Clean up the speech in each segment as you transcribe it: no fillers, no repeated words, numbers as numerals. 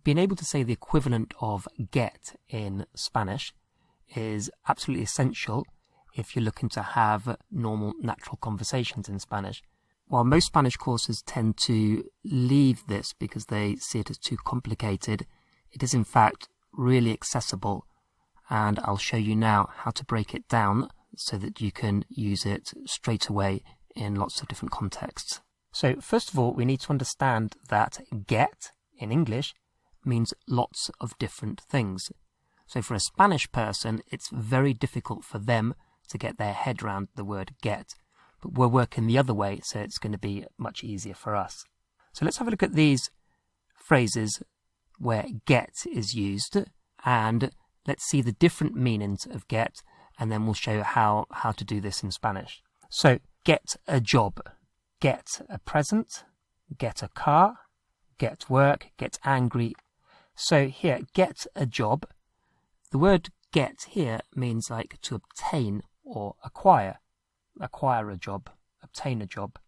being able to say the equivalent of get in Spanish is absolutely essential if you're looking to have normal, natural conversations in Spanish. While most Spanish courses tend to leave this because they see it as too complicated, it is in fact really accessible, and I'll show you now how to break it down so that you can use it straight away in lots of different contexts. So first of all, we need to understand that get in English means lots of different things. So for a Spanish person, it's very difficult for them to get their head around the word get. But we're working the other way, so it's going to be much easier for us. So let's have a look at these phrases where get is used, and let's see the different meanings of get, and then we'll show you how to do this in Spanish. So, get a job, get a present, get a car, get work, get angry. So here, get a job. The word get here means like to obtain or acquire. Acquire a job, obtain a job.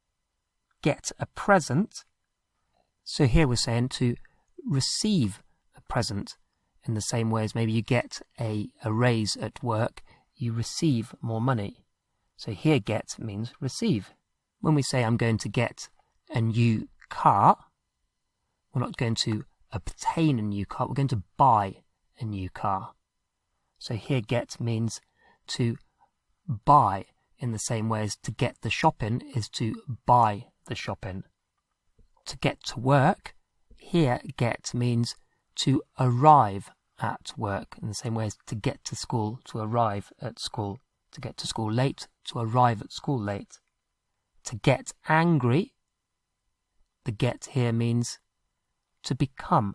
Get a present. So here we're saying to receive a present in the same way as maybe you get a raise at work, you receive more money. So here get means receive. When we say I'm going to get a new car, we're not going to obtain a new car, we're going to buy a new car. So here get means to buy in the same way as to get the shopping is to buy the shopping. To get to work, here get means to arrive at work in the same way as to get to school, to arrive at school. To get to school late, to arrive at school late. To get angry, the get here means to become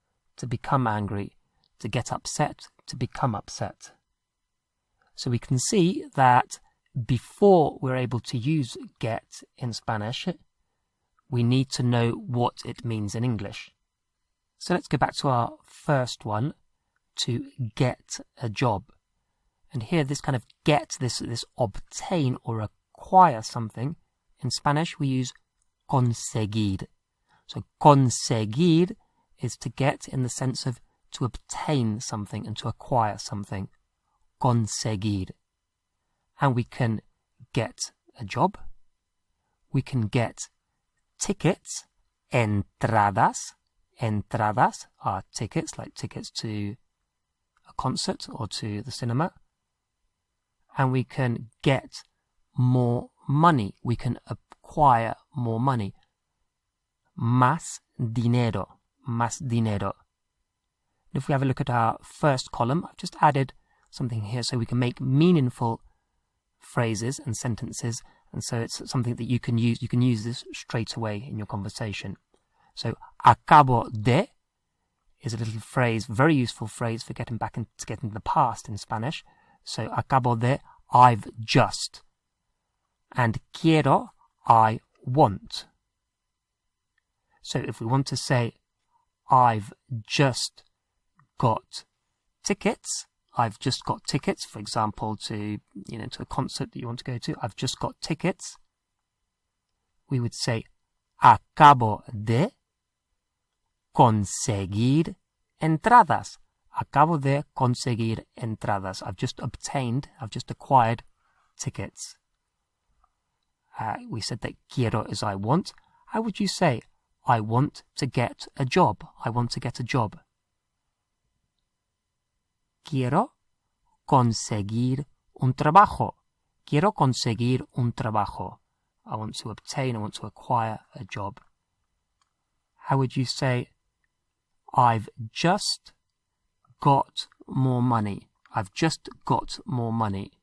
angry. To get upset, to become upset. So we can see that before we're able to use get in Spanish, we need to know what it means in English. So let's go back to our first one, to get a job. And here this kind of get, this obtain or acquire something, in Spanish we use conseguir. So conseguir is to get in the sense of to obtain something and to acquire something. Conseguir. And we can get a job. We can get tickets, entradas. Entradas are tickets, like tickets to a concert or to the cinema. And we can get more money. We can acquire more money. Más dinero. Más dinero. If we have a look at our first column, I've just added something here so we can make meaningful phrases and sentences, and so it's something that you can use. You can use this straight away in your conversation. So acabo de is a little phrase, very useful phrase for getting back to get into the past in Spanish. So acabo de, I've just, and quiero, I want. So if we want to say I've just got tickets, I've just got tickets, for example, to a concert that you want to go to. I've just got tickets. We would say acabo de conseguir entradas. Acabo de conseguir entradas. I've just obtained, I've just acquired tickets. We said that quiero is I want. How would you say I want to get a job? I want to get a job. Quiero conseguir un trabajo. Quiero conseguir un trabajo. I want to obtain, I want to acquire a job. How would you say, I've just got more money. I've just got more money.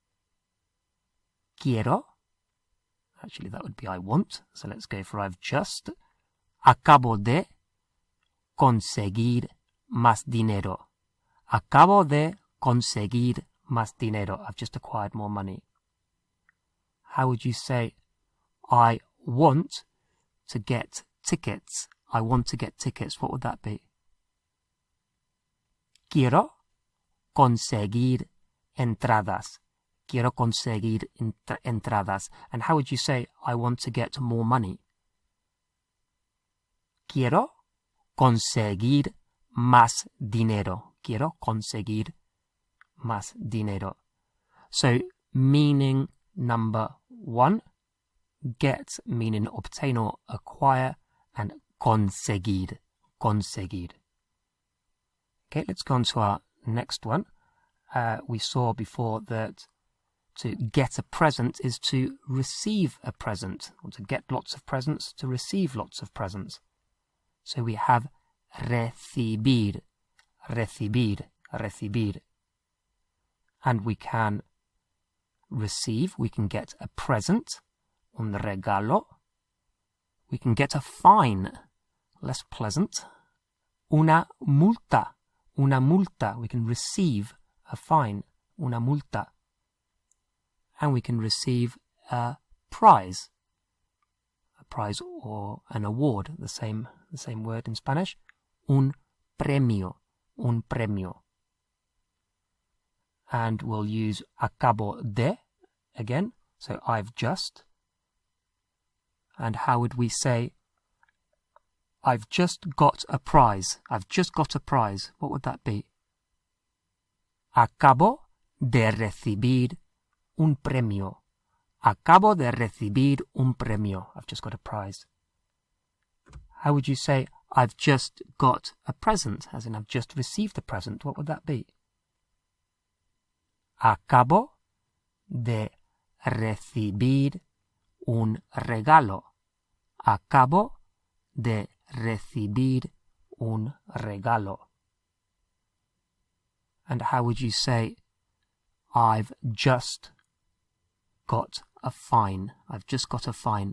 Quiero. Actually, that would be I want. So let's go for I've just. Acabo de conseguir más dinero. Acabo de conseguir más dinero. I've just acquired more money. How would you say, I want to get tickets? I want to get tickets. What would that be? Quiero conseguir entradas. Quiero conseguir entradas. And how would you say, I want to get more money? Quiero conseguir más dinero. Quiero conseguir más dinero. So, meaning number 1, get meaning obtain or acquire, and conseguir, conseguir. Okay, let's go on to our next one. We saw before that to get a present is to receive a present, or to get lots of presents, to receive lots of presents. So we have recibir, recibir, recibir. And we can receive, we can get a present, un regalo. We can get a fine, less pleasant, una multa, una multa. We can receive a fine, una multa. And we can receive a prize or an award, the same word in Spanish, un premio, un premio. And we'll use acabo de again, so I've just. And how would we say, I've just got a prize, I've just got a prize? What would that be? Acabo de recibir un premio. Acabo de recibir un premio. I've just got a prize. How would you say, I've just got a present, as in I've just received a present? What would that be? Acabo de recibir un regalo. Acabo de recibir un regalo. And how would you say, I've just got a fine? I've just got a fine.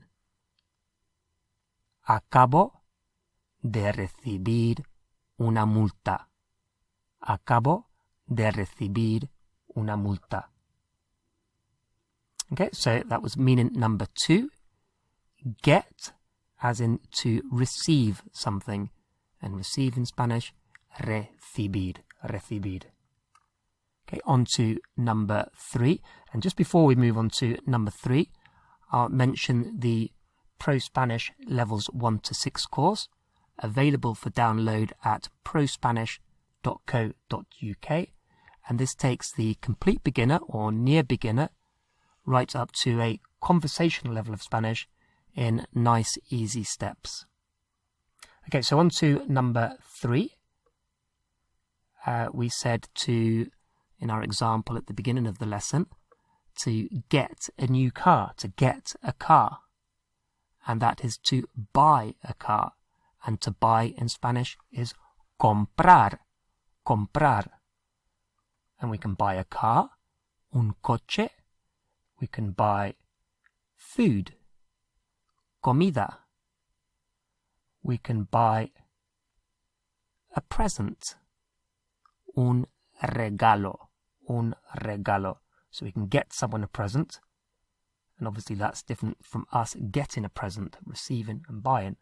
Acabo de recibir una multa. Acabo de recibir una multa. Okay, so that was meaning number 2. Get, as in to receive something. And receive in Spanish, recibir, recibir. Okay, on to number 3. And just before we move on to number 3, I'll mention the Pro Spanish Levels 1 to 6 course, available for download at prospanish.co.uk. And this takes the complete beginner or near beginner right up to a conversational level of Spanish in nice, easy steps. Okay, so on to number 3. We said to, in our example at the beginning of the lesson, to get a new car, to get a car. And that is to buy a car. And to buy in Spanish is comprar, comprar. And we can buy a car, un coche. We can buy food, comida. We can buy a present, un regalo, un regalo. So we can get someone a present. And obviously that's different from us getting a present, receiving and buying.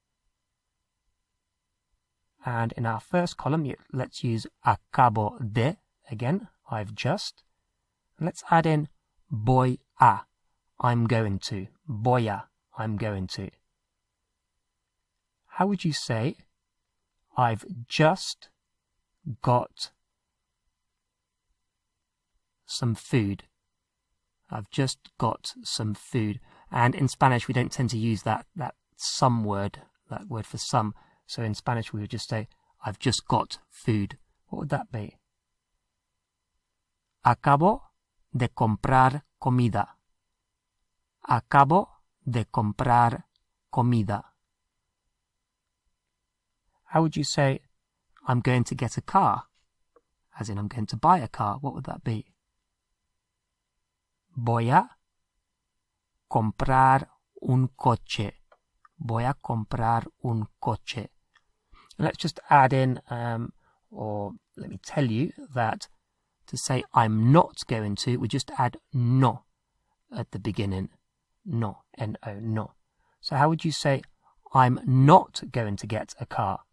And in our first column, let's use acabo de again. I've just. And let's add in voy a. I'm going to. Voy a. I'm going to. How would you say, I've just got some food? I've just got some food. And in Spanish, we don't tend to use that some word, that word for some. So in Spanish, we would just say, I've just got food. What would that be? Acabo de comprar comida. Acabo de comprar comida. How would you say, I'm going to get a car? As in, I'm going to buy a car. What would that be? Voy a comprar un coche. Voy a comprar un coche. Let's just add in, or let me tell you that to say I'm not going to, we just add no at the beginning. No, N-O, no. So how would you say, I'm not going to get a car?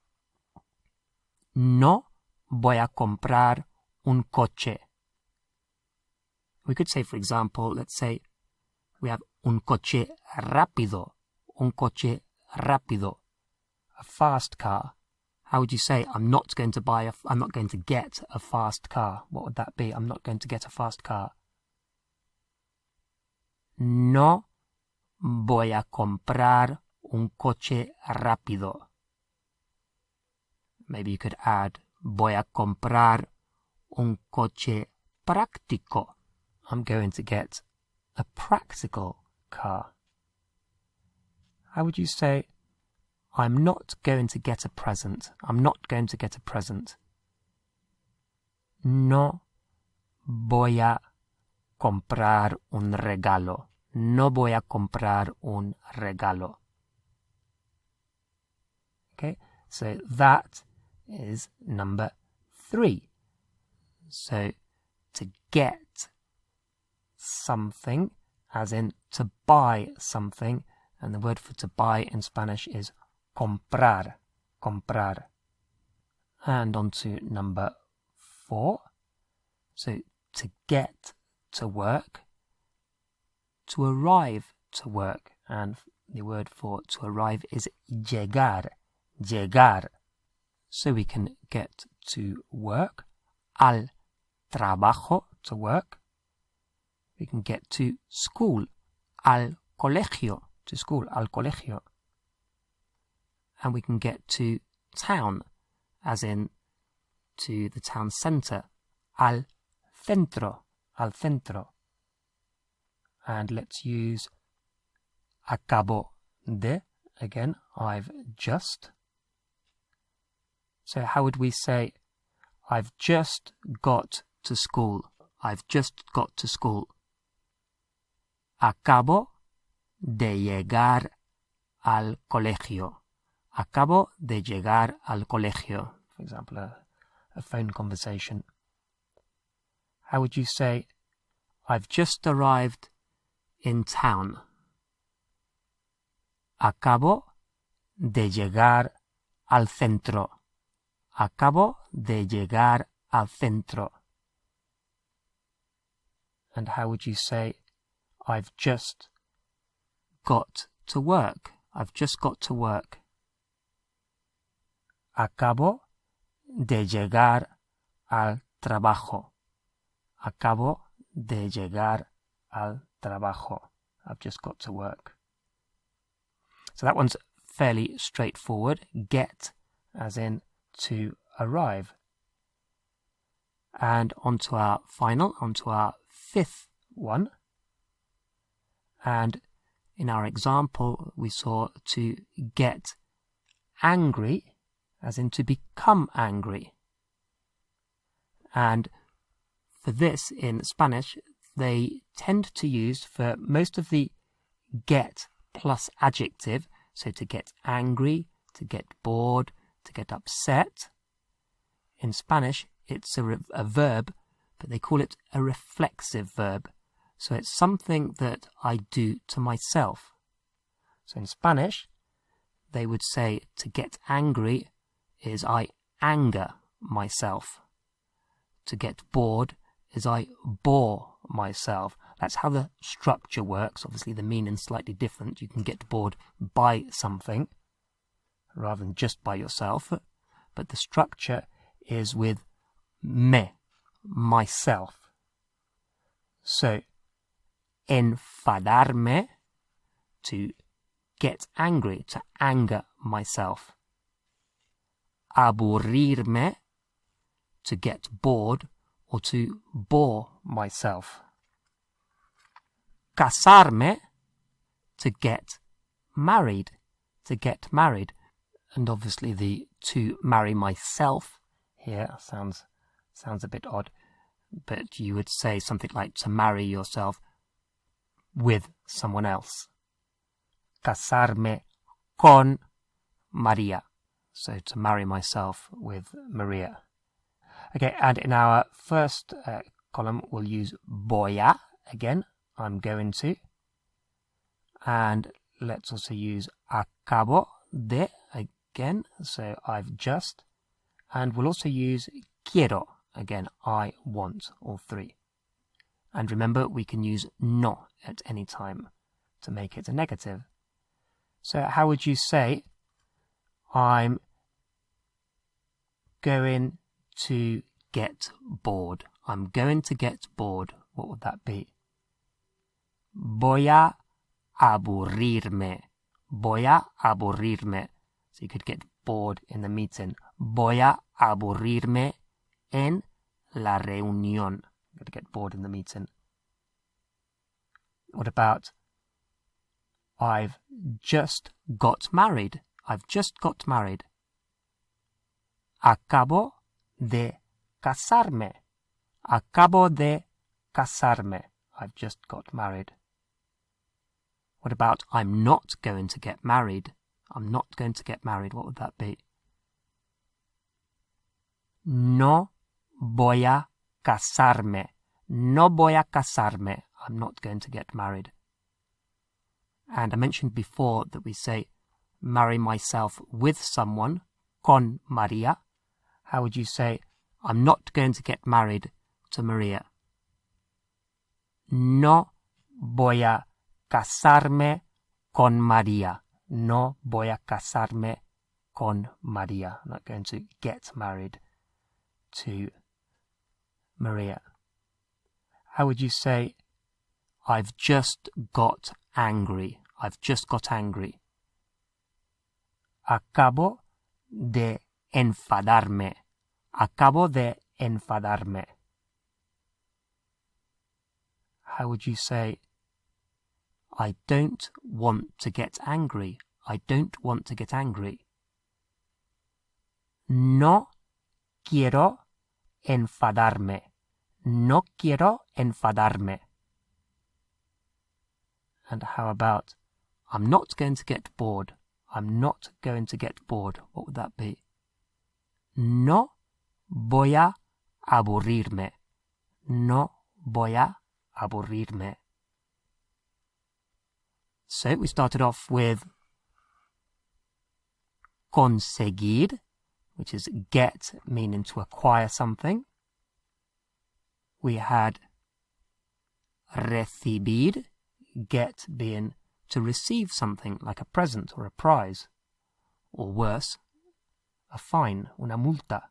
No voy a comprar un coche. We could say, for example, let's say we have un coche rápido. Un coche rápido. a fast car. How would you say, I'm not going to get a fast car? What would that be? I'm not going to get a fast car. No voy a comprar un coche rápido. Maybe you could add, voy a comprar un coche práctico. I'm going to get a practical car. How would you say, I'm not going to get a present? I'm not going to get a present. No voy a comprar un regalo. No voy a comprar un regalo. Okay, so that is number 3. So to get something, as in to buy something, and the word for to buy in Spanish is comprar, comprar. And on to number 4. So to get to work, to arrive to work, and the word for to arrive is llegar, llegar. So we can get to work, al trabajo, to work. We can get to school, al colegio, to school, al colegio. And we can get to town, as in to the town centre, al centro, al centro. And let's use acabo de, again, I've just. So how would we say, I've just got to school? I've just got to school. Acabo de llegar al colegio. Acabo de llegar al colegio. For example, a phone conversation. How would you say, I've just arrived in town? Acabo de llegar al centro. Acabo de llegar al centro. And how would you say, I've just got to work? I've just got to work. Acabo de llegar al trabajo. Acabo de llegar al trabajo. I've just got to work. So that one's fairly straightforward. Get, as in to arrive. And onto our 5th one. And in our example, we saw to get angry, as in to become angry. And for this in Spanish, they tend to use for most of the get plus adjective, so to get angry, to get bored, to get upset. In Spanish, it's a verb, but they call it a reflexive verb. So it's something that I do to myself. So in Spanish, they would say to get angry is I anger myself. To get bored is I bore myself. That's how the structure works. Obviously, the meaning's slightly different. You can get bored by something rather than just by yourself. But the structure is with me, myself. So, enfadarme, to get angry, to anger myself. Aburrirme, to get bored or to bore myself. Casarme, to get married, to get married. And obviously the to marry myself here sounds a bit odd, but you would say something like to marry yourself with someone else. Casarme con Maria. So to marry myself with Maria. Okay, and in our first column we'll use voy a again. I'm going to. And let's also use acabo de again. So I've just. And we'll also use quiero again. I want, all three. And remember, we can use no at any time to make it a negative. So how would you say, I'm going to get bored. I'm going to get bored. What would that be? Voy a aburrirme. Voy a aburrirme. So you could get bored in the meeting. Voy a aburrirme en la reunión. I'm going to get bored in the meeting. What about I've just got married? I've just got married. Acabo de casarme. Acabo de casarme. I've just got married. What about I'm not going to get married? I'm not going to get married. What would that be? No voy a casarme. No voy a casarme. I'm not going to get married. And I mentioned before that we say marry myself with someone, con María. How would you say I'm not going to get married to Maria? No voy a casarme con María. No voy a casarme con María. I'm not going to get married to Maria. How would you say I've just got angry? I've just got angry. Acabo de enfadarme. Acabo de enfadarme. How would you say I don't want to get angry? I don't want to get angry. No quiero enfadarme. No quiero enfadarme. And how about I'm not going to get bored? I'm not going to get bored. What would that be? No voy a aburrirme. No voy a aburrirme. So we started off with conseguir, which is get, meaning to acquire something. We had recibir, get being to receive something like a present or a prize, or worse, a fine, una multa.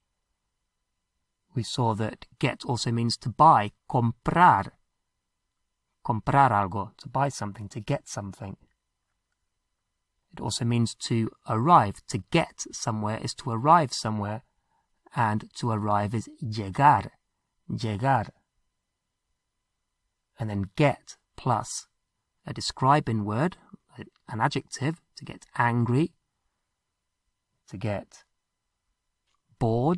We saw that get also means to buy, comprar. Comprar algo, to buy something, to get something. It also means to arrive. To get somewhere is to arrive somewhere, and to arrive is llegar. Llegar. And then get plus a describing word, an adjective, to get angry, to get bored.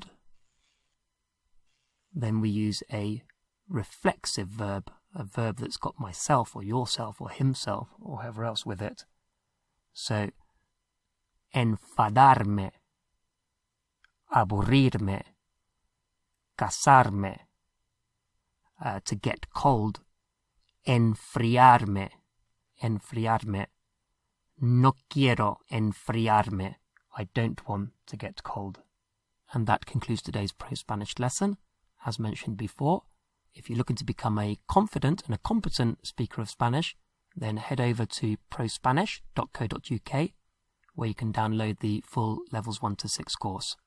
Then we use a reflexive verb, a verb that's got myself or yourself or himself or whoever else with it. So, enfadarme, aburrirme, casarme, to get cold, enfriarme, enfriarme, no quiero enfriarme, I don't want to get cold. And that concludes today's Pro Spanish lesson. As mentioned before, if you're looking to become a confident and a competent speaker of Spanish, then head over to prospanish.co.uk, where you can download the full Levels 1 to 6 course.